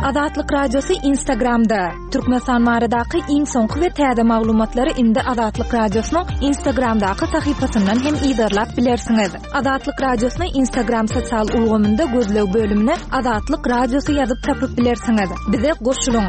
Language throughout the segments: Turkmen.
Azatlyk Radiosu Instagramda. Türkmenistan maradaky iň soňky we täze maglumatlary indi Azatlyk Radiosynyň Instagramdaky sahypasyndan hem ýa-da bilersiňiz. Azatlyk Radiosynyň Instagram sosial ulgamynda gözlew bölümine Azatlyk Radiosu ýazyp tapyp bilersiňiz. Bize goşulyň.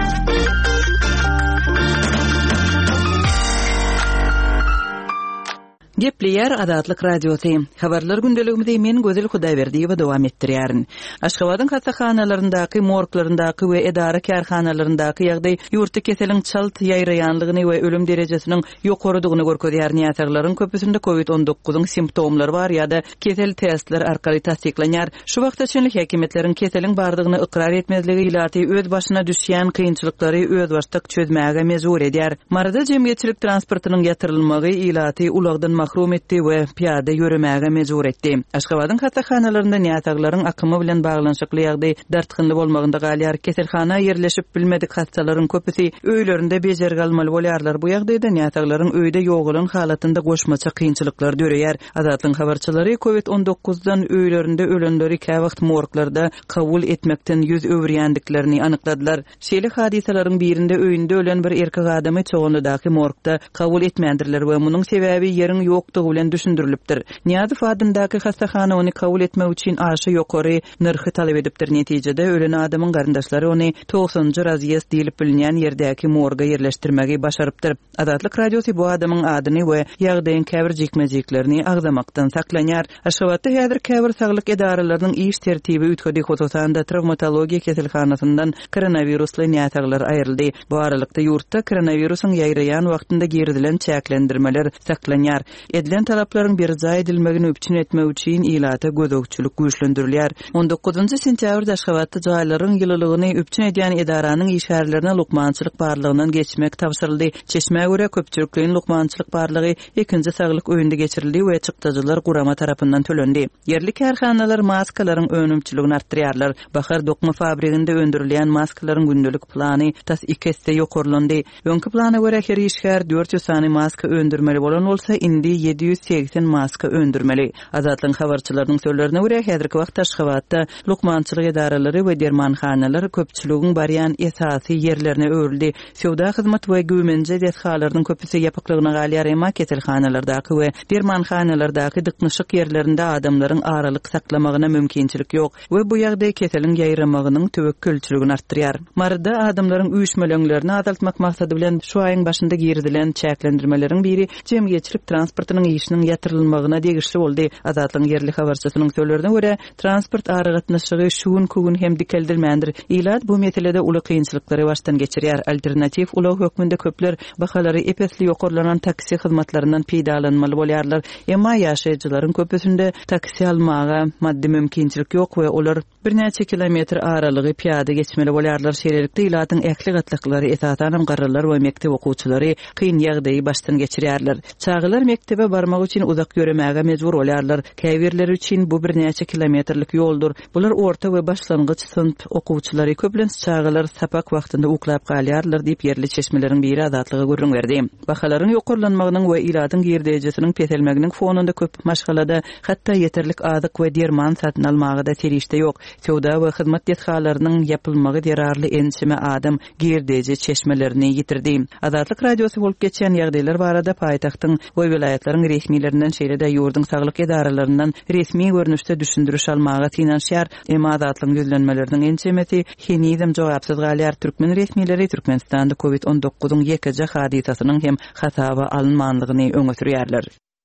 Gepleyer Azatlyk Radiosu. Habarlar gündeligimizde men Gözel Hudaýberdiýewa dowam etdirýärin. Aşgabatyň hastaxanalaryndaky, morglaryndaky we edara kärhanalaryndaky ýagdaý ýurtda keseliň çalt ýaýraýanlygyny we ölüm derejesiniň ýokarydygyny görkezýär. Ýa-da köpüsinde COVID-19 simptomlary bar ýa-da kesel testler arkaly tasdiklanýar. Şu wagtda çynlyk häkimetleriň keseliň bardygyny ikrar etmezligi ilaty öz başyna düşýän kynçylyklary öz başlyk çözmäge mezur edýär. Marada jemgyýetçilik transportynyň ýatyrylmagy ilaty ulagdan mahrum etdi we piyada yürümäge mezur etdi. Aşgabatyň hastaxanalarynda ýataglaryň akymy bilen baglanşykly ýagdaý dartgynly bolmagynda galýar. Keselhana ýerleşip bilmedik hastalaryň köpüsi öýlerinde bejerge almaly bolýarlar. Bu ýagdaýda ýataglaryň öýde ýogulyň halatynda goşmaça kynçylyklar döreýär. Azatlyň habarçylary COVID-19-dan öýlerinde ölenleri käwagt morglarda kabul etmekden ýüz öwürýändiklerini anykladylar. Şeýle hadisalaryň birinde öýünde ölen bir erkek adamy çoğunlydaky morgda kabul etmeýändirler we munyň sebäbi ýeriň ýokdugy bilen düşündirilipdir. Niýazow adyndaky hastaxana ony kabul etmek üçin aşy ýokary narhy talap edipdir. Netijede ölen adamyň garyndaşlary ony 90-njy razýes diýilip bilinýän ýerdäki morga ýerleşdirmegi başarypdyr. Azatlyk Radiosu bu adamyň adyny we ýagdaýyň käbir jekmejeklerini agzamakdan saklanýar. Aşgabatda häzir käbir saglyk edaralarynyň iş tertibi ütködi hosatanda travmatologiýa keselhanasyndan koronavirusly ýataglar aýryldy. Bu aralykda ýurtda koronavirusyň ýaýraýan wagtynda geridilen çäklendirmeler saklanýar. Edilen talaplaryň bir zaý edilmegini öpçün etmek üçin ilata gözökçülük güýçlendirilýär. 19-njy sentýabrda Aşgabatda jaýlaryň ýylylygyny öpçün edýän edaranyň işgärlerine lukmançylyk barlygyndan geçmek tapşyryldy. Çeşmäge görä köpçülikliň lukmançylyk barlygy 2-nji saglyk öýünde geçirildi we çykdyjylar gurama tarapyndan tölendi. Yerli kärhanalar maskalaryň önümçiligini artdyrýarlar. Bahar dokma fabriginde öndürilýän maskalaryň gündelik plany tas 2 hesse ýokarlandy. Öňki plana görä her işgär 400 sany maska öndürmeli bolan bolsa indi 780 maska öndürmeli. Azatlyň habarçylarynyň sözlerine görä häzirki wagtda Aşgabatda lukmançylyk edaralary we dermanhanalar köpçüliginiň barýan esasy ýerlerine öwrüldi. Sowda hyzmat we güwmenje deshalarynyň köpüsi ýapyklygyna galýar, emma keselhanalardaky we dermanhanalardaky dyknyşyk ýerlerinde adamlaryň aralyk saklamagyna mümkinçilik ýok we bu ýagdaý keseliň ýaýramagynyň töwekkülçiligini artdyrýar. Marada adamlaryň üýşmelerini azaltmak maksady bilen şu aýyň başynda geridilen çäklendirmeleriň biri jemgyýetçilik transportynyň işiniň ýatyrylmagyna degişli boldy. Azatlyň yerli habarçysynyň sözlerine görä, transport aragatnaşygy şuun kugun hem dikeldirmändir. Ilat bu meselede uly kynçylyklary başdan geçirýär. Alternativ ulag hökmünde köpler bahalary epesli ýokarlanan taksi hyzmatlarynyň peýdalanmaly bolýarlar. Emma ýaşaýjylaryň köpüsinde taksi almaga maddi mümkinçilik ýok we olar bir näçe kilometr aralygy piýada geçmeli bolýarlar. Şeýlelikde ilatyň äkli gatlyklary esasan garrylar we mektep okuwçylary kyn ýagdaýy başdan geçirýärler. Çağılar mektebe barmak üçin uzak yürümäge mezur bolýarlar. Käbirler üçin bu bir näçe kilometrlik ýoldur. Bular orta we başlangyç sınıf okuwçylary köplenç çağılar sapak wagtynda uklap galýarlar diýip yerli çeşmeleriň biri azatlygy görüň berdi. Bahalaryň ýokarlanmagynyň we ilatyň gerdejesiniň peselmeginiň fonunda köp maşgalada hatda yeterlik azyk we derman satyn almagy da serişde ýok. Sowda we hyzmat deshalarynyň ýapylmagy derarly ensime adam gerdeje çeşmelerini ýitirdi. Azatlyk Radiosu bolup geçen ýagdaýlar barada paýtagtyň we vilayatlaryň resmiýetlerinden şeýle-de ýurdun saglyk edaralarynyň resmi görnüşde düşündürüş almagy finansiýar, emma azatlyň gözlenmeleriniň ençemeti henizem jogapsyz galýar. Türkmen resmiýetleri Türkmenistanda COVID-19-nyň ýekiji hadisasynyň hem hasaba alınmanlygyny öňe sürýärler.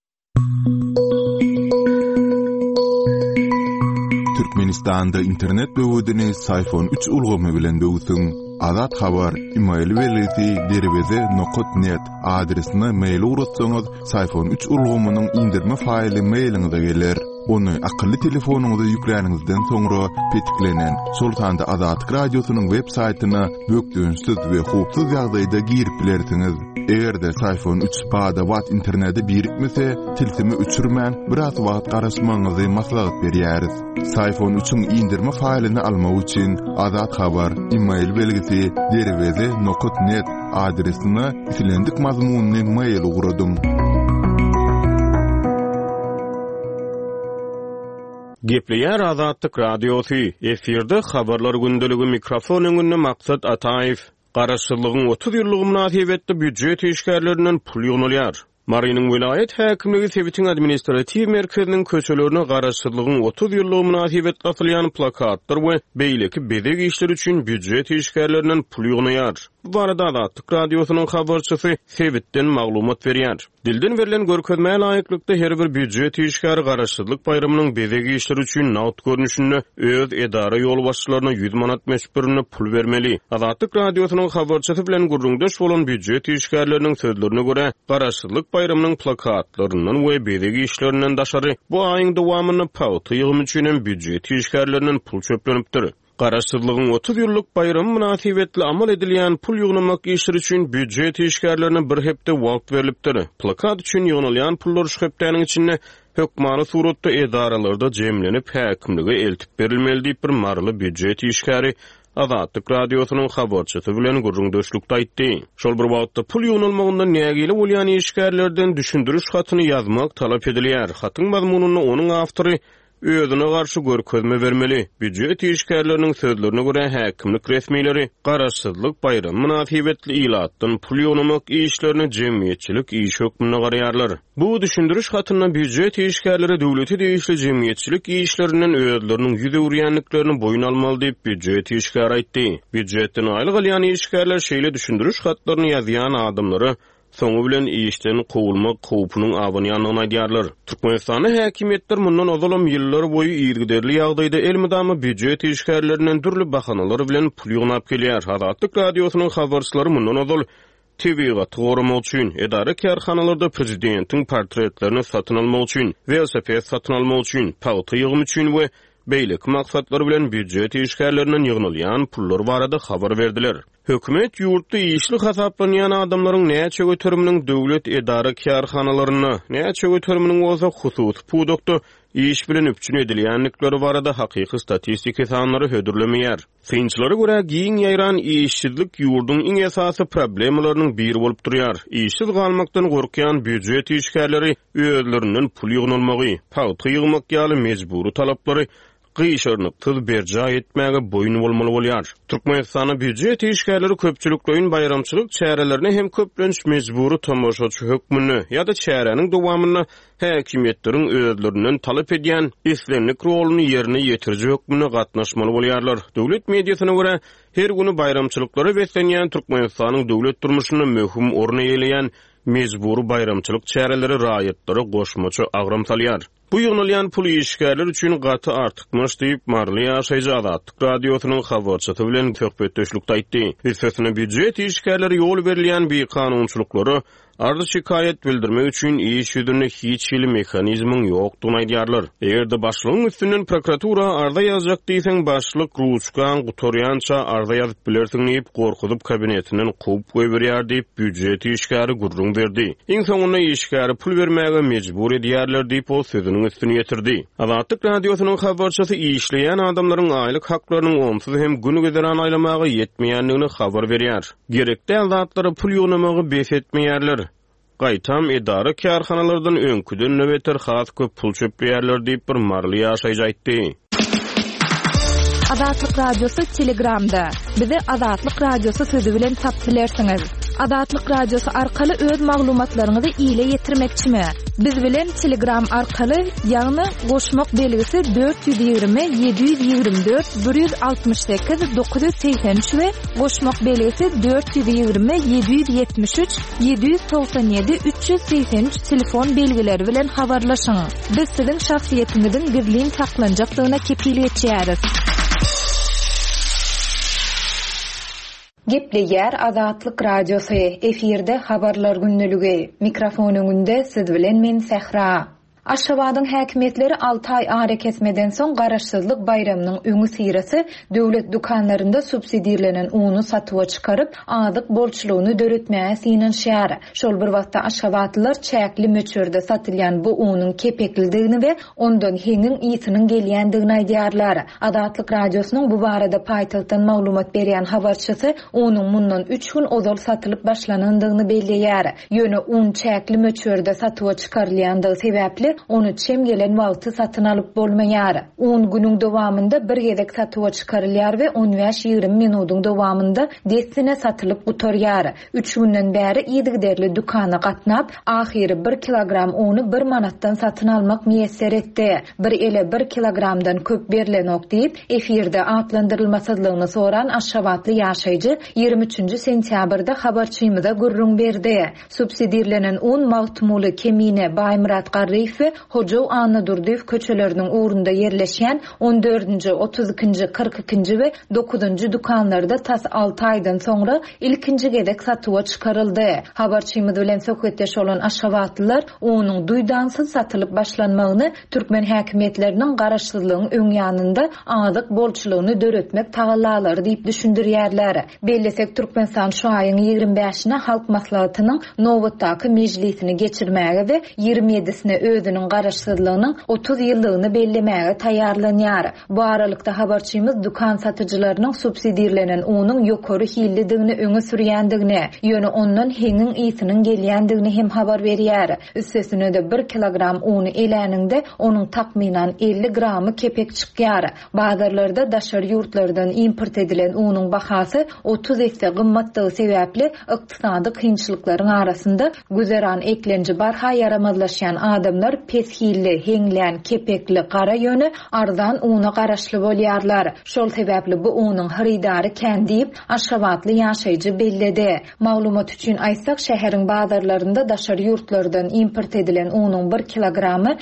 Türkmenistanda internet böwüdini iPhone 3 ulgamy bilen böwüsüň. Azat habar email welisi derweze.net adresine mail uratsaňyz iPhone 3 ulgamynyň indirme faýly mailiňize geler. Onu akıllı telefonunuza yükleýäningizden soňra petiklenen Sultanda Azatlyk Radiosynyň web saýtyna bökdüňsiz we hupsuz ýagdaýda girip bilersiňiz. Egerde iPhone 3 bada wat interneti birikmese, tilsimi uçurman biraz wagt garaşmaňyzy maslahat berýäris. iPhone 3-üň indirme faýlyny almak üçin Azat habar email belgisi derweze.net adresine silendik mazmunny mail uğradım. Gepleýär Azatlyk Radiosu. Efirde habarlar gündeligi mikrofon öňünde Maksat Ataýew. Garaşsyzlygyň 30 ýyllygy münasibetde büdjet işgärlerinden pul ýoňalýar. Mariniň vilayet häkimligi Sebitiň administrativ merkeziniň köçelerine garaşsyzlygyň 30 ýyllygy münasibetde asylýan plakatlar we beýleki bezek işleri üçin büdjet işgärlerinden pul ýoňalýar. Bu arada Azatlyk Radiosynyň habarçysy Sebitden maglumat berýär. Dilden verilen görkezmäge laýyklykda her bir büdjet işgäri garaşsyzlyk baýramynyň bezegi işleri üçin naut görnüşinde öz edara ýol başçylaryna 100 manat meşberine pul bermeli. Azatlyk Radiosynyň habarçysy bilen gurrundaş bolan büdjet işgärleriniň sözlerine görä, garaşsyzlyk baýramynyň plakatlarynyň we bezegi işlerinden daşary bu aýyň dowamyny paýty ýygymy üçin büdjet işgärlerinden pul çöplenipdir. Garaşsyzlygyň 30 ýyllyk baýramy münasibetli amal edilýän pul ýygnamak işleri üçin büdjet işgärlerine bir hepde wagt berilipdir. Plakat üçin ýygnalýan pullar şu hepdeniň içinde hökmany suratda edaralarda jemlenip häkimlige eltip berilmeli diýip bir marly büdjet işgäri Azatlyk Radiosynyň habarçysy bilen gurrundaşlykda aýtdy. Şol bir wagtda pul ýygnalmagyndan nägili bolýan işgärlerden düşündiriş hatyny ýazmak talap edilýär. Hatyň mazmunyny onuň awtory özüne garşy görkezme bermeli. Büdjet işgärleriniň sözlerine görä häkimlik resmiýetleri garaşsyzlyk baýramy münasibetli ilatdan pul ýygnalmak işlerini jemgyýetçilik iş hökmüne garaýarlar. Bu düşündiriş hatyna büdjet işgärleri döwleti diýişli jemgyýetçilik işlerinden özleriniň ýüze urýanlyklarını boyun almaly diýip büdjet işgäri aýtdy. Büdjetden aýlyk alýan işgärler şeýle düşündiriş hatlaryny ýazýan adamlary soňu bilen işden gowulmak howpunyň awanyanyny aýdýarlar. Türkmenistany häkimetler mundan ozalam ýyllar boyu ýergiderli ýagdaýda elmydamy büdjet işgärlerinden türli bahanalar bilen pul ýygnap gelýär. Azatlyk Radiosynyň habarçylary mundan ozal tebigat gorumak üçin, edara karhanalarda prezidentiň portretlerini satyn almak üçin, velosiped satyn almak üçin, paýty ýygymy üçin we beýleki maksatlar bilen büdjet işgärlerinden ýygnalýan pullar barada habar berdiler. Hökümet ýurtda işli hasaplanýan adamlaryň näçe götürüminiň döwlet edara karhanalaryna, näçe götürüminiň bolsa hususy pudokda iş bilen üpçün edilýänlikleri barada hakyky statistika sanlary hödürlemeýär. Synçylara görä giň ýaýran işsizlik ýurduň iň esasy problemlarynyň biri bolup durýar. İşsiz galmakdan gorkýan büdjet işgärleri özlerinden pul ýygnalmagy, paýty ýygmak ýaly mejburi talaplary gyşarnyk tız berja etmäge boyun bolmaly bolýar. Türkmenistanyň büdjet işgärleri köpçüliklerin bayramçylyk çärelerini hem köplenç mejburi tamaşaçy hökmüni ýa-da çäreniň dowamyny häkimetleriň özlerinden talap edýän islenlik roluny ýerine ýetirjek hökmüne gatnaşmaly bolýarlar. Döwlet mediasyna görä her güni bayramçylyklary beslenýän Türkmenistanyň döwlet durmuşyna möhüm orny eýleýän mejburi bayramçylyk çäreleri raýatlary goşmaçy agram salýar. Bu ýygnalýan pul işgärler üçin gaty artykmaş diýip marly ýaşaýjy Azatlyk Radiosynyň habarçysy bilen töhbetdeşlikde aýtdy. Üstesine büdjet işgärleri ýol berilýän bir kanunçylyklary ardy şikayet bildirmek üçin iş ýüzünde hiç hili mehanizmiň ýokdugyny aýdýarlar. Egerde başlygyň üstünden prokuratura arda ýazjak diýseň başlyk ruçkan gutorýança arda ýazyp bilersiň diýip gorkudyp kabinetinden goýup goýberýär diýip büdjet işgäri gurrun berdi. Iň soňunda işgäri pul bermäge mejbur edýärler diýip o sözüniň üstüne ýetirdi. Azatlyk Radiosynyň habarçysy işleýän adamlaryň aýlyk haklarynyň onsuz hem güni gederan aýlamagy ýetmeýänligini habar berýär. Gerekli azatlary pul ýygnamagy bes etmeýärler. Gaýtam edara karhanalardan öňküden nöbeter has köp pul çöpleýärler diýip bir marly ýaşaýjy aýtdy. Azatlyk Radiosu Telegramda. Bizi Azatlyk Radiosu sözü bilen tap bilersiňiz. Azatlyk Radiosu arkaly öz maglumatlaryňyzy ýyla ýetirmekçimi? Biz bilen Telegram arkaly ýagny goşmak belgisi 420 724 168 983 we goşmak belgisi 420 773 797 383 telefon belgileri bilen habarlaşyň. Biz siziň şahsiýetiňiziň birliğin saklanjaklygyna kepillik etýäris. Gepleýär Azatlyk Radiosu efirde habarlar günneligi. Mikrofon öňünde siz bilen men Sehra. Aşgabatyň häkimetleri 6 ay ara kesmeden soň garaşsyzlyk bayramynyň öňü sirasy döwlet dukanlarynda subsidiýalenen uny satypa çykaryp azyk borçlugyny döretmäge synanşýar. Şol bir wagtda aşgabatlylar çäkli möçürde satylýan bu unyň kepeklidigini we ondan heňiň ýysynyň gelýändigini aýdýarlar. Azatlyk Radiosynyň bu barada paýtagtdan maglumat berýän habarçysy unyň mundan 3 gün ozal satylyp başlanandygyny belleýär. Ýöne un çäkli möçürde satypa çykarylýandygy sebäpli onu çem gelen wagty satyn alyp bolmaýar. 10 günüň dowamında bir gezek satyga çykarylýar we 15-20 minutyň dowamında destine satylyp gutarýar. 3 günden bäri ýedigderli dukana gatnap, ahyry 1 kilogram ony 1 manatdan satyn almak müýesser etdi. Bir ele 1 kilogramdan köp berilenok diýip efirde atlandyrylmasydlygyny soran Aşgabatly ýaşaýjy 23 sentýabrda habarçymyza gurrun berdi. Subsidirlenen un Mawtmuly Kemine Baýmurat Garryf we Hojow Anna Durdiýew köçeleriniň uğrunda yerleşýän 14-nji, 32-nji, 42-nji we 9-njy dukanlarda tas 6 aýdan soňra ilkinji gezek satyga çykaryldy. Habarçymyz bilen söhbetdeş bolan Aşgabatlylar onuň duýdansyz satylyp başlanmagyny türkmen häkimetleriniň garaşsyzlygynyň öňýanynda azyk bolçulugyny döretmek tagallar diýip düşündirýärler. Bellesek Türkmenistan şu aýyň 25-ine halk maslahatynyň Nowatdaky mejlisini geçirmäge we 27-sine özüniň garaşsyzlygynyň 30 ýyllygyny bellemäge taýýarlanýar. Bu aralykda habarçymyz dukan satyjylarynyň subsidirlenen unyň ýokary hillidigini öňe sürýändigini, ýöne ondan heňiň ýetiniň gelýändigini hem habar berýär. Üstesine de 1 kilogram uny eläninde onuň takminan 50 gramy kepek çykýar. Bazarlarda daşar ýurtlardan import edilen unyň bahasy 30 esse gymmatdygy sebäpli ykdysady kynçylyklaryň arasynda güzeran eklenji barha yaramazlaşýan adamlar peshilli, heňlän, kepekli, gara ýöne arzan uny garaşly bolýarlar. Şol sebäpli bu unyň haridary kän diýip Aşgabatly ýaşaýjy belledi. Maglumat üçin aýtsak, şäheriň bazarlarynda daşar ýurtlardan import edilen unyň 1 kilogramy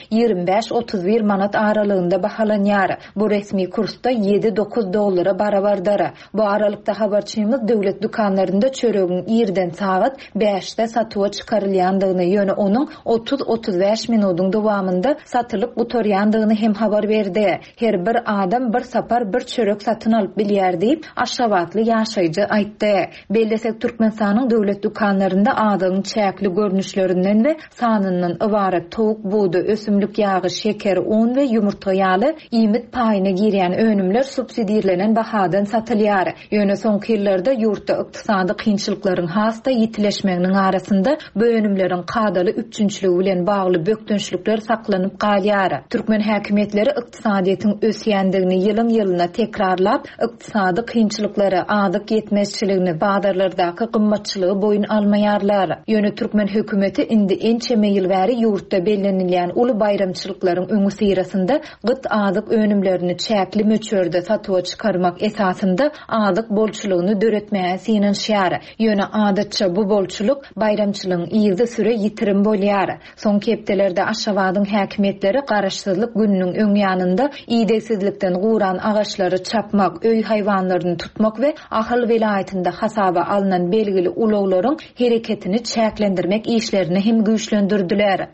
25-31 manat aralygynda bahalanýar. Bu resmi kursda 7-9 dollara barabardyr. Bu aralykda habarçymyz döwlet dukanlarynda çöregiň ýerden saat 5-de satyga çykarylýandygyny, ýöne onuň 30-35 minutyň dowamında satylyp gutarýandygyny hem habar berdi. Her bir adam bir sapar bir çörek satyn alyp bilýär diýip Aşgabatly ýaşaýjy aýtdy. Bellesek Türkmenistanyň döwlet dukanlarynda adyň çäkli görnüşlerinden we sanyndan ibaret towuk buğda, ösümlik ýagy, şeker, un we ýumurta ýaly ýymit paýyna girýän önümler subsidirlenen bahadan satylýar. Ýöne soňky ýyllarda ýurtda ykdysady kynçylyklaryň hasta ýitileşmeginiň arasynda bu önümleriň kadaly üçünçligi bilen bagly bökdünçlükler saklanyp galýar. Türkmen häkimetleri ykdysadyýetyň ösýändigini ýylyň ýylyna tekrarlap, ykdysady kynçylyklary, adyk ýetmezçiligini, bazarlardaky gymmatçylygy boyun almaýarlar. Ýöne Türkmen hökümeti indi ençeme ýyl bäri ýurtda bellenilýän uly bayramçylyklaryň öňü syrasynda gyt adyk önümlerini çäkli möçörde satyga çykarmak esasynda adyk bolçulugyny döretmäge synanýar. Ýöne adatça bu bolçuluk bayramçylygyň ýylda süre ýitirim bolýar. Soňky hepdelerde Aşgabatyň häkimetleri garaşsyzlyk gününiň öňýanynda ýedegsizlikden guran agaçlary çapmak, öý haýwanlaryny tutmak we ahyl welaýetinde hasaba alynan belgili ulaglaryň hereketini çäklendirmek işlerini hem güýçlendirdiler.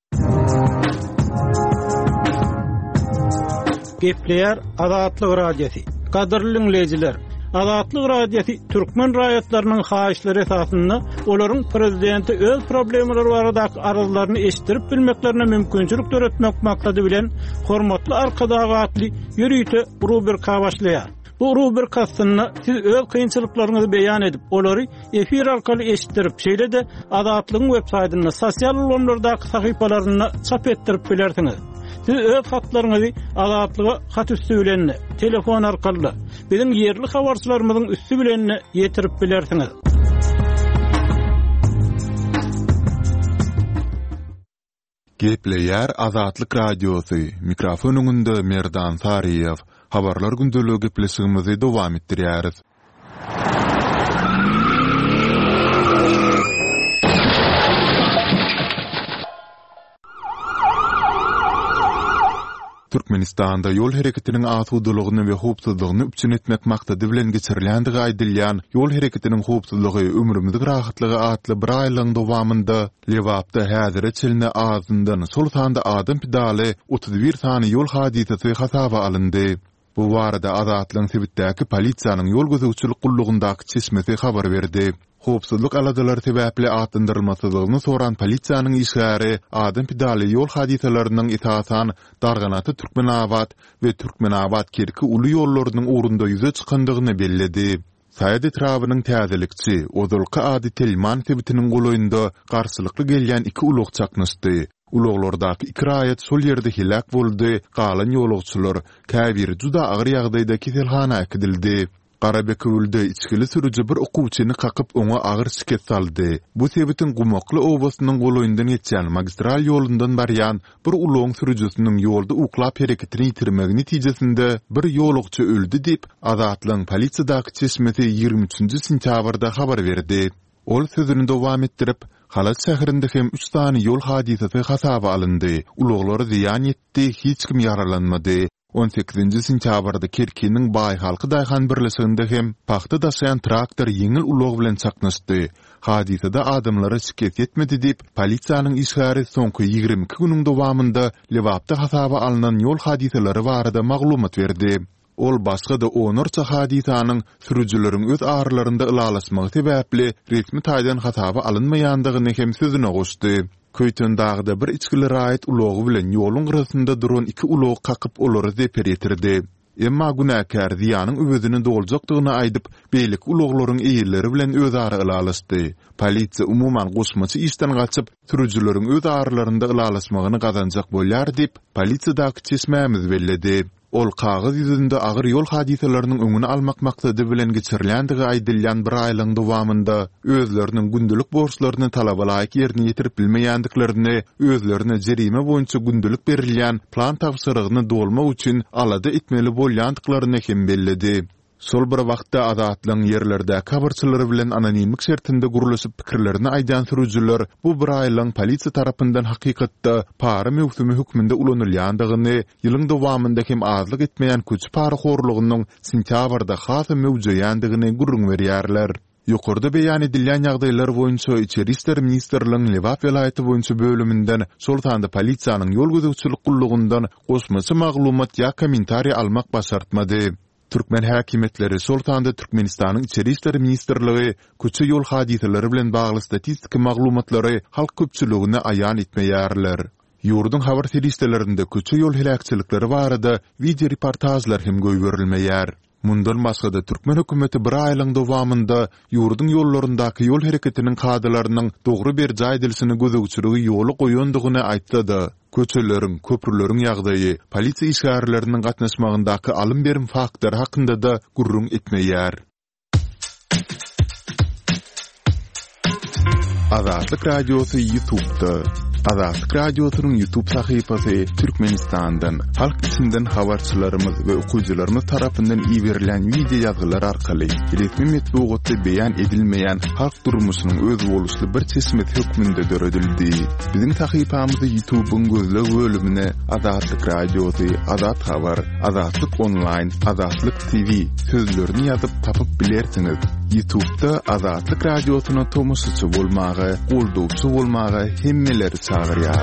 Gepleýär Azatlyk radiosi. Gadyrly dinleýijiler, Azatlyk radiosi türkmen raýatlarynyň haýyşlary esasynda olaryň prezidenti öz problemleri baradaky arzularyny eşitdirip bilmeklerine mümkinçilik döretmek maksady bilen hormatly arkadaşly ýürüýte rubrika başlaýar. Bu rubrikasynda siz öz kynçylyklaryňyzy beýan edip, olary efir arkaly eşitdirip, şeýle de Azatlygyň websaýtyna, sosial ulanlardaky sahypalaryna çap etdirip bilersiňiz. Siz öz hatlaryňyzy Azatlyga hat üstü bilen, telefon arkaly, bizim ýerli habarçylarymyzyň üstü bilen ýetirip bilersiňiz. Gepleýär Azatlyk radiosi. Mikrofon öňünde Merdan Sariýew. Habarlar gündeligi gepleşigimizi dowam etdirýäris. Türkmenistanda yol hereketiniň asuwdlygyny we howpsuzlygyny üçin etmek maksady bilen geçirilendigi aýdylýan yol hereketiniň howpsuzlygy ömrümiziň rahatlygy atly bir aýlygyň dowamynda Lewapda häzire çelne ağzyndan sol sanda adam pidaly 31 sany yol hadisesi hasaba alyndy. Bu barada Azatlygyň sebitdäki polisiýanyň yol gözegçilik gullugyndaky çeşmesi habar berdi. Howpsuzlyk aladylary sebäpli atlandyrylmasyzlygyny soran polisiýanyň işgäri adam pidaly yol hadiseleriniň esasan Darganaty Türkmenabad we Türkmenabad kerki uly ýollarynyň uğrunda ýüze çykandygyny belledi. Saýat etrabynyň täzelikçi Ozulky ady Telman sebitiniň goloýunda garşylykly gelýän iki uluk çaknışdy. Uluglardaky 2 raýat şol ýerde hilak boldy, galan ýolugçylar käbir juda agyr ýagdaýda keselhana ekdildi. Garabekölde içkili sürücü bir okuwçyny kakyp oňa agyr şiket saldy. Bu sebetin Gumakly obasynyň goloýundan geçýän magistral ýolundan barýan bir uloň sürüjüsiniň ýolda uklap hereketini ýitirmegi netijesinde bir ýolugçy öldü dip Azatlyň polisiýadaky çeşmeti 23-nji sentýabrda habar berdi. Ol sözüni dowam etdirip, Halat şäherinde hem 3 tane ýol hadisesi hasaba alındy. Uluglar ziyan etdi, hiç kim yaralanmady. 18-nji sentýabrda Kerkiniň Baý halky daýhan birleşiginde hem paxta daşayan traktor ýeňil ulog bilen çaknaşdy. Hadisede adamlara şikayet etmedi dip polisiýanyň işgäri soňky 22 günüň dowamında Lewapda hasaba alynan ýol hadiseleri barada maglumat berdi. Ol başga da onurça hadisanyň sürüjüleriň öz ağrılarynda ılalaşmagy sebäpli resmi taýdan hasaba alynmaýandygyny hem sözüne goşdy. Köýtün dağda bir içkili raýat ulogy bilen ýoluň gyrasynda duran 2 ulog kakyp olary zeper ýetirdi. Emma günäkär ziýanyň özüni doljakdygyny aýdyp, beýlik uloglaryň eýilleri bilen özara ılalaşdy. Polisiýa umuman goşmaçy işden gaçyp, sürüjüleriň öz ağrılarynda ılalaşmagyny gazanjak bolýar dip, polisiýadaky çeşmämiz belledi. Ol kağız yüzünde agyr ýol hadiseleriniň öňüni almak maksady bilen geçirilýändigi aýdylýan bir aýlyň dowamında özleriniň gündelik borçlaryny talabalaýyk ýerine ýetirip bilmeýändiklerini, özlerine jerime boýunça gündelik berilýän plan tapşyrygyny dolmak üçin alada etmeli bolýandyklaryny hem belledi. Sol bir wagtda Azatlyň ýerlerde kabarçylary bilen anonimlik şertinde guruluşyp pikirlerini aýdan sürüjüler bu bir aýlyň polisiýa tarapyndan hakykatda para mewsumi hükmünde ulanylýandygyny, ýylyň dowamında hem azlyk etmeýän köçü para horlugynyň sentýabrda hasy mewjudyandygyny gurrun berýärler. Ýokarda beýan edilýän ýagdaýlar boýunça Içeri işler ministrliginiň Lewap welaýaty boýunça bölüminden Sultanda polisiýanyň ýol gözegçilik gullugyndan goşmaçy maglumat ýa kommentariýa almak başartmady. Türkmen häkimetleri Sultanda Türkmenistanyň Içeri işler ministrligi köçe ýol hadiseleri bilen bagly statistika maglumatlary halk köpçüligine aýan etmeýärler. Ýurdun habar seriýetlerinde köçe ýol helakçylykları barada video reportajlar hem göýberilmeýär. Mundan başga da Türkmen hökümeti bir aýlyň dowamında ýurdun ýollaryndaky ýol hereketiniň kadrlarynyň dogry bir jaýdylsyny gözegçiligi ýoly goýandygyny aýtdy. Köçeleriň, köprüleriň ýagdaýy, polisiýa işgärleriniň gatnaşmagyndaky alym berim faktory hakynda da gurrun etmeýär. Azatlyk Radiosu YouTube'da. Azatlyk Radiosu'nun YouTube sahypasy Türkmenistandan, halk içinden habarçylarymyz we okuwçylarymyz tarapyndan iýerilen video ýazgylar arkaly resmi metbuatda beýan edilmeýän halk durmuşynyň öz boluşly bir çeşmet hökmünde döredildi. Biziň sahypamyzy YouTube'un gözleg bölümine Azatlyk Radiosu, Azat Habar, Azatlyk Online, Azatlyk TV sözlerini ýazyp tapyp bilersiňiz. YouTube'da Azatlyk Radiosu'na tomusçy bolmagy, goldowçy bolmagy hemmeleri çağırýar.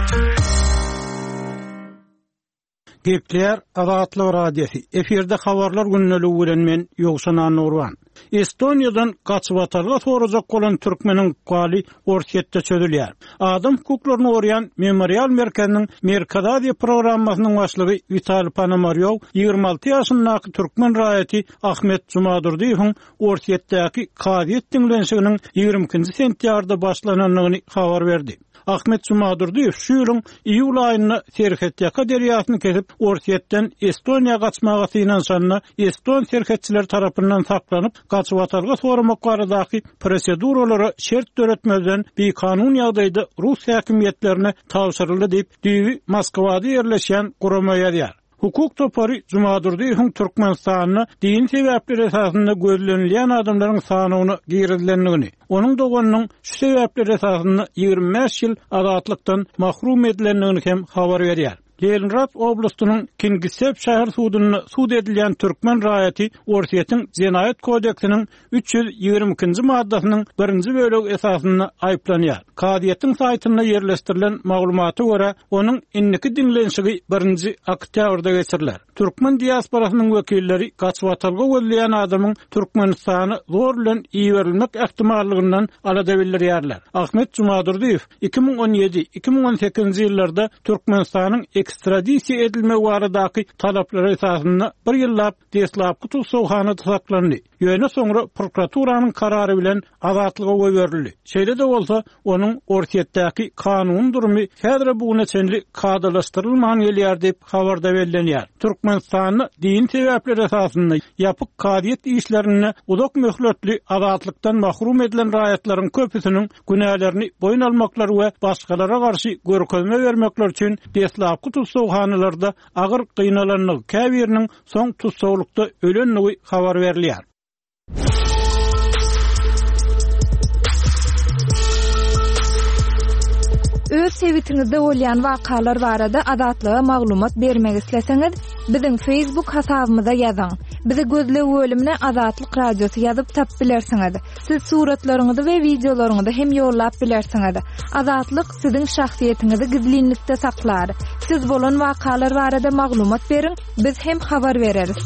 Gepler Azatlyk Radiosu. Eferde habarlar günneligi bilen men Ýogşan Nurwan. Estoniýadan gaçyp atarga sorajak bolan türkmeniň galy orsiýetde çözülýär. Adam hukuklaryny goraýan Memorial Merkeziniň Merkadazi programmasynyň başlygy Vital Panomaryow 26 ýaşyndaky türkmen raýaty Ahmet Jumadurdiýewiň orsiýetdäki kaziýet dinlenşiginiň 22-nji sentýarda başlananyny habar berdi. Ahmet Jumadurdiýew şu ýylyň iýul aýyna Serhetýaka derýasyny kesip orsiýetden Estoniýa gaçmagy synanşanyna Eston serhetçiler tarapyndan saklanyp gaçyp atarga soramak baradaky proseduralary şert töretmeden bir kanun ýagdaýda Rus häkimetlerine tapşyryldy diýip diýip Moskwada ýerleşen gurama ýazýar. Hukuk topary Jumadurdiýewiň Türkmenistanyna din sebäpleri esasında gözlenilýän adamlaryň sanyny girizlendigini, onuň doganynyň şu sebäpleri esasında 25 ýyl azatlykdan mahrum edilendigini hem habar berýär. Leningrad oblastynyň Kingisep şäher sudyna sud edilýän türkmen raýaty orsiýetiň Jenaýat kodeksiniň 322-nji maddasynyň 1-nji bölegi esasında aýplanýar. Kadiýetiň saýtyna ýerleşdirilen maglumata görä onuň inniki dinlenşigi 1-nji oktýabrda geçirilýär. Türkmen diasporasynyň wekilleri gaçyp atalga gözleýän adamyň Türkmenistany zor bilen iýerilmek ähtimallygynyň alada bildirýärler. Ahmet Jumadurdiýew 2017-2018 ýyllarda Türkmenistanyň ekstradisiýa edilme baradaky talaplary esasında bir ýyllap deslapky tutuşhanada saklandy. Ýöne soňra prokuraturanın karary bilen azatlyga goýberildi. Şeýle de bolsa, onuň ortiýetdäki kanun durumy häzir bu neçenli kadalaşdyrylmagan gelýär diýip habarda berilýär. Türkmenistanyň din sebäpleri esasynda ýapyk kadiýet işlerine uzak möhletli azatlykdan mahrum edilen raýatlaryň köpüsiniň günälerini boyun almaklary we başgalara garşy görkezme bermekler üçin deslapky tutsawhanalarda agyr gynalanyň käbiriniň soň tutsawlykda ölenligi habar berilýär. Öz sewitinizde bolýan wakalar barada azatlyga maglumat bermek isleseňiz, biziň Facebook hasabymyza ýazyň. Bizi gözlep bölümine Azatlyk Radiosu ýazyp tap bilersiňiz. Siz suratlaryňyzy we videolaryňyzy hem ýollap bilersiňiz. Azatlyk siziň şahsiýetiniňizi gizlinlikde saklar. Siz bolan wakalar barada maglumat beriň, biz hem habar bereriz.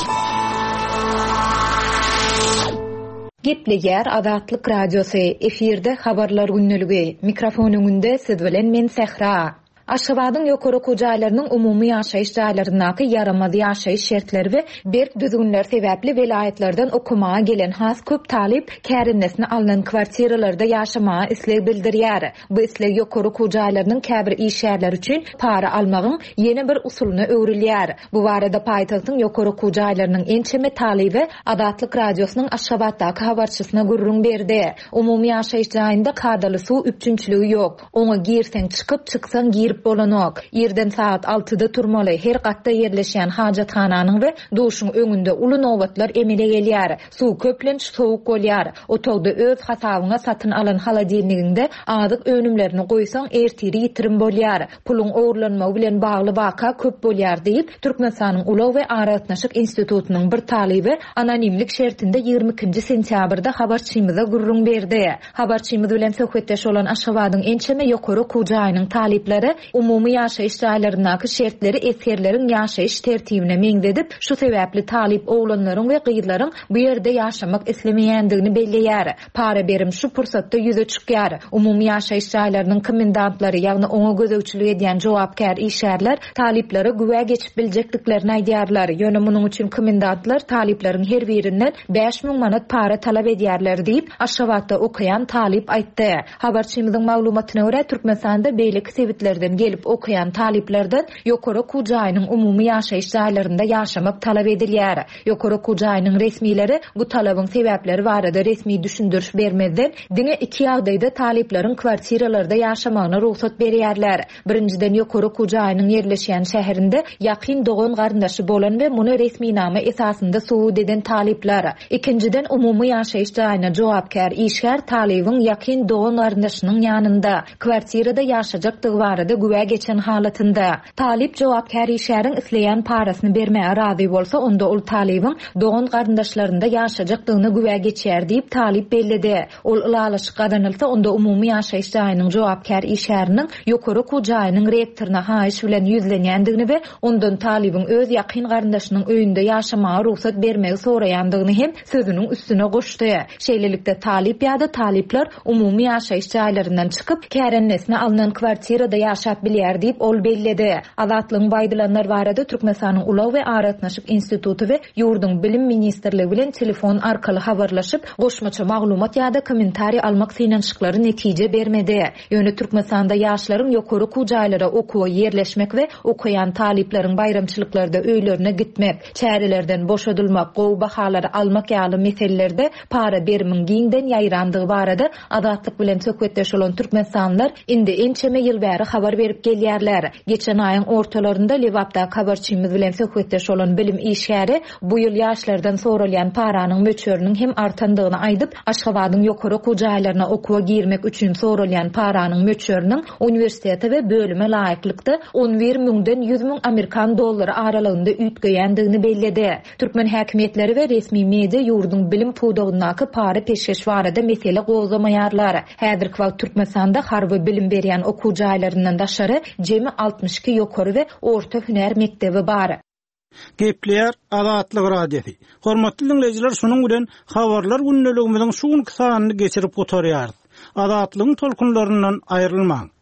Gepleýär Azatlyk Radiosu efirde habarlar günneligi. Mikrofon öňünde siz bilen men Sehra. Aşgabatyň ýokary kojaýlarynyň umumy ýaşaýyş jaýlaryndaky yaramaz ýaşaýyş şertleri we berk düzgünler sebäpli welaýetlerden okumaga gelen has köp talip kärinnesini alynan kwartiralarda ýaşamaga isleg bildirýär. Bu isleg ýokary kojaýlarynyň käbir işgärleri üçin para almagyň ýene bir usulyna öwrilýär. Bu barada paýtagtyň ýokary kojaýlarynyň ençeme talibi Azatlyk Radiosynyň Aşgabatdaky habarçysyna gurrun berdi. Umumy ýaşaýyş jaýynda kadaly suw üçünçligi ýok. Oňa girseň çykyp çyksaň bolanok. Yerden saat 6-da turmaly. Her gatda yerleşen hajathananyň we duşuň öňünde uly nowbatlar emele gelýär. Suw köplenç sowuk bolýar. Otogda öz hasabyňa satyn alan haladilniginde adyk önümlerini goýsaň ertiri ýitirim bolýar. Puluň owurlanmagy bilen bagly waka köp bolýar diýip Türkmenistanyň Ulaw we Aratnaşyk institutynyň bir talibi anonimlik şertinde 22 sentýabrda habarçymyza gurrun berdi. Habarçymyz bilen söhbetdeş olan Aşgabatyň ençeme ýokary kojaýynyň talipleri umumy ýaşaýyş jaýlaryndaky şertleri eskerleriň ýaşaýyş tertibine meňzedip, şu sebäpli talip oğlanlaryň we gyýlaryň bu ýerde ýaşamak islemeýändigini belleýär. Para berim şu pursatda ýüze çykýar. Umumy ýaşaýyş jaýlarynyň komendantlary ýagny oňa gözegçilik edýän jogapkär işgärler taliplere güwe geçip biljekliklerini aýdýarlar. Ýöne munyň üçin komendantlar talipleriň her birinden 5000 manat para talap edýärler diýip Aşgabatda okuyan talip aýtdy. Habarçymyzyň maglumatyna görä Türkmenistanda beýleki sebitlerden gelip okuyan taliplerden ýokary kojaýynyň umumy ýaşaýyş jaýlarynda ýaşamak talap edilýär. Ýokary kojaýynyň resmileri bu talabyň sebäpleri barada resmi düşündürüş bermezden diňe iki ýagdaýda talipleriň kwartiralarda ýaşamagyna ruhsat berýärler. Birinciden ýokary kojaýynyň yerleşýän şäherinde ýakyn dogan garyndaşy bolan we muny resmi nama esasynda suwud eden talipler. İkinciden umumy ýaşaýyş jaýyna jogapkär işgär talibiň ýakyn dogan garyndaşynyň ýanynda kwartirada ýaşajakdygy barada güwe geçen halatynda. Talip jogapkär işgäriň isleýän parasyny bermäge razy bolsa, onda ol talibiň dogan garyndaşlarynda ýaşajakdygyny güwe geçýär diýip talip belledi. Ol ulalaşyk gadanylsa, onda umumy ýaşaýyş jaýynyň jogapkär işgäriniň ýokary kojaýynyň rektoryna haýyş bilen ýüzlenýändigini we ondan talibiň öz ýakyn garyndaşynyň öýünde ýaşamaga ruhsat bermegi soraýandygyny hem sözüniň üstüne goşdy. Şeýlelikde talip ýa-da talipler umumy ýaşaýyş jaýlaryndan çykyp kärennesine alynan kwartirada ýaşap bilýär diýip ol belledi. Azatlygyň baýdylanlar barada Türkmenistanyň Ulaw we Aratnaşyk instituty we ýurdun bilim ministrligi bilen telefon arkaly habarlaşyp goşmaça maglumat ýa-da kommentari almak synanşyklary netije bermedi. Ýöne Türkmenistanda ýaşlaryň ýokary kojaýlara okuwa yerleşmek we okuyan talipleriň bayramçylyklarda öýlerine gitmek, çärelerden boşadylmak, gowy bahalary almak ýaly meselelerde para berimiň giňden ýaýrandygy barada Azatlyk bilen söhbetdeş bolan Türkmenistanlar indi ençeme ýyl bäri habar berip gelýärler. Geçen aýyň ortalarynda Lewapda habarçymyz bilen söhbetdeş bolan bilim işgäri bu ýyl ýaşlardan soralýan paranyň möçöriniň hem artandygyny aýdyp, Aşgabatyň ýokary kojaýlaryna okuwa girmek üçin soralýan paranyň möçöriniň universitete we bölüme laýyklykda 11.000-den 100.000 Amerikan dollary aralygynda ütgeýändigini belledi. Türkmen häkimetleri we resmi media ýurdun bilim puwdagyndaky para peşkeş barada mesele gozlamaýarlar. Häzirki wagt Türkmenistanda harby bilim berýän okuw jaýlaryndan daşary jemi 62 ýokary we orta hüner mektebi bar. Gepleýär Azatlyk Radiosu. Hormatly dinleýijiler, şonuň bilen habarlar günneligimiziň şu sanyny geçirip oturýar. Azatlygyň tolkunlaryndan aýrylmaň.